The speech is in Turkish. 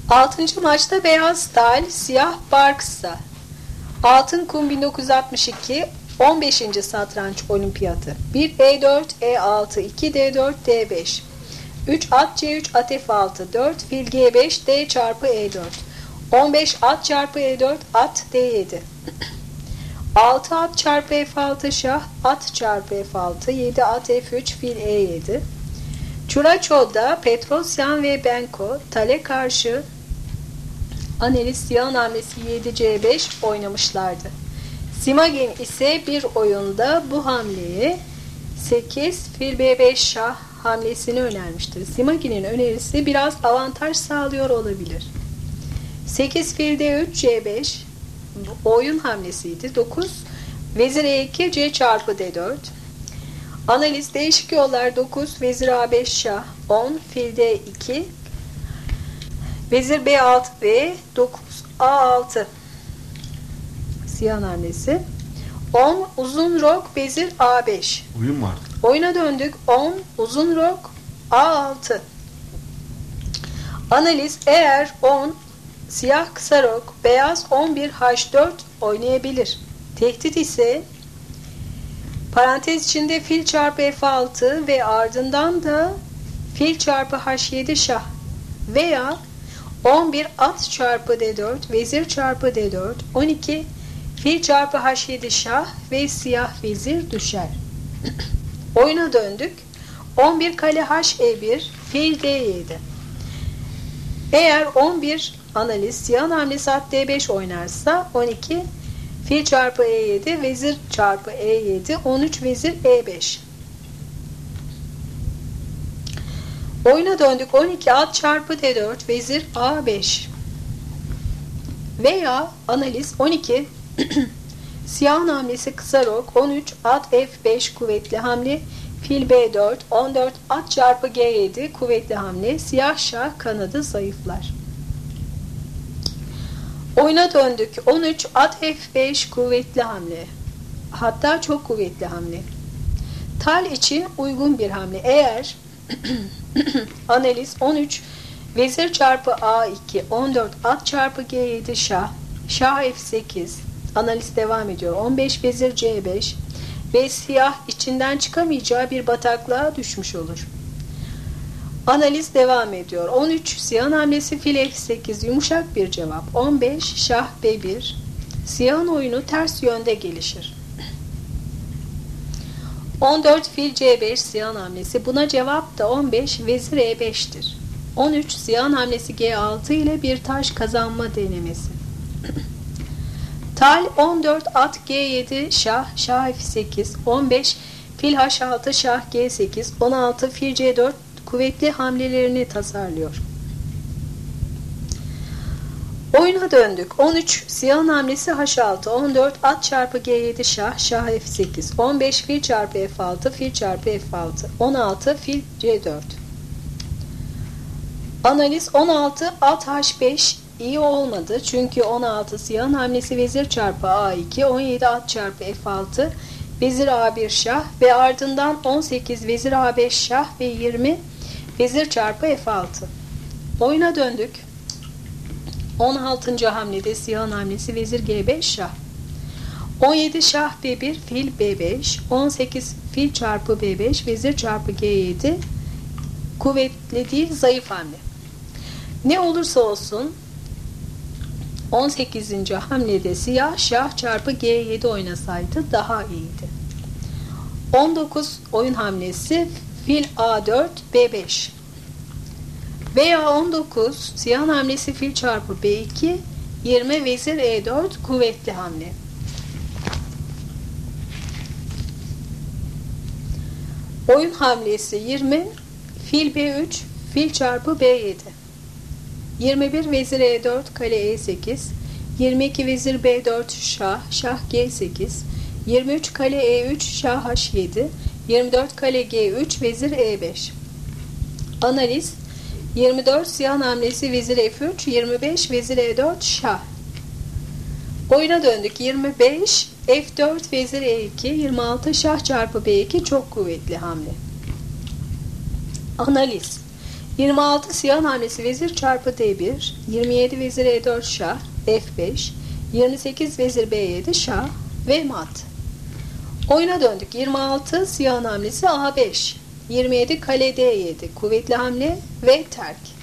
Altıncı maçta beyaz tal, siyah Barks'a. Altın kum 1962 15. satranç olimpiyatı. 1 E4, E6, 2 D4, D5. 3 at C3, at F6, 4 fil G5, D çarpı E4. 15 at çarpı E4, at D7. 6 at çarpı F6 şah, at çarpı F6, 7 at F3, fil E7. Çuraço'da Petrosyan ve Benko Tal'e karşı analiz siyahın hamlesi 7C5 oynamışlardı. Simagin ise bir oyunda bu hamleyi 8 fil B5 şah hamlesini önermiştir. Simagin'in önerisi biraz avantaj sağlıyor olabilir. 8 fil D3 C5 oyun hamlesiydi. 9 vezir E2 C çarpı D4. Analiz değişik yollar 9 vezir A5 şah 10 fil D2 vezir B6 ve 9 A6 siyah hamlesi. 10 uzun rok vezir A5. Oyun vardı. Oyuna döndük. 10 uzun rok A6. Analiz eğer 10 siyah kısa rok beyaz 11 H4 oynayabilir. Tehdit ise parantez içinde fil çarpı F6 ve ardından da fil çarpı H7 şah veya 11 at çarpı D4 vezir çarpı D4 12 fil çarpı H7 şah ve siyah vezir düşer. Oyuna döndük. 11 kale H1 fil D7. Eğer 11 analiz siyah hamlesi at D5 oynarsa 12 fil çarpı E7 vezir çarpı E7 13 vezir E5. Oyuna döndük. 12 at çarpı D4 vezir A5 veya analiz 12 siyah hamlesi kısa rok 13 at F5 kuvvetli hamle fil B4 14 at çarpı G7 kuvvetli hamle siyah şah kanadı zayıflar. Oyuna döndük. 13 at F5 kuvvetli hamle. Hatta çok kuvvetli hamle. Tal için uygun bir hamle. Eğer analiz 13 vezir çarpı A2 14 at çarpı G7 şah şah F8 analiz devam ediyor. 15 vezir C5 ve siyah içinden çıkamayacağı bir bataklığa düşmüş olur. Analiz devam ediyor. 13 siyahın hamlesi fil F8 yumuşak bir cevap. 15 şah B1 siyahın oyunu ters yönde gelişir. 14 fil C5 siyahın hamlesi buna cevap da 15 vezir E5'tir. 13 siyahın hamlesi G6 ile bir taş kazanma denemesi. Tal 14 at G7 şah şah F8 15 fil H6 şah G8 16 fil C4 kuvvetli hamlelerini tasarlıyor. Oyuna döndük. 13 siyahın hamlesi H6 14 at çarpı G7 şah şah F8 15 fil çarpı F6 fil çarpı F6 16 fil C4. Analiz 16 at H5 iyi olmadı. Çünkü 16 siyahın hamlesi vezir çarpı A2 17 at çarpı F6 vezir A1 şah ve ardından 18 vezir A5 şah ve 20 vezir çarpı F6. Oyuna döndük. 16. hamlede siyahın hamlesi vezir G5 şah. 17 şah B1 fil B5 18 fil çarpı B5 vezir çarpı G7 kuvvetli değil zayıf hamle. Ne olursa olsun 18. hamlede siyah şah çarpı G7 oynasaydı daha iyiydi. 19 oyun hamlesi fil A4 B5 veya 19 siyah hamlesi fil çarpı B2 20 vezir E4 kuvvetli hamle. Oyun hamlesi 20 fil B3 fil çarpı B7 21 vezir E4 kale E8 22 vezir B4 şah şah G8 23 kale E3 şah H7 24 kale G3 vezir E5. Analiz 24 siyah hamlesi vezir F3 25 vezir E4 şah. Oyuna döndük. 25 F4 vezir E2 26 şah çarpı B2 çok kuvvetli hamle. Analiz 26 siyahın hamlesi vezir çarpı D1, 27 vezir E4 şah, F5, 28 vezir B7 şah ve mat. Oyuna döndük. 26 siyahın hamlesi A5, 27 kale D7 kuvvetli hamle ve terk.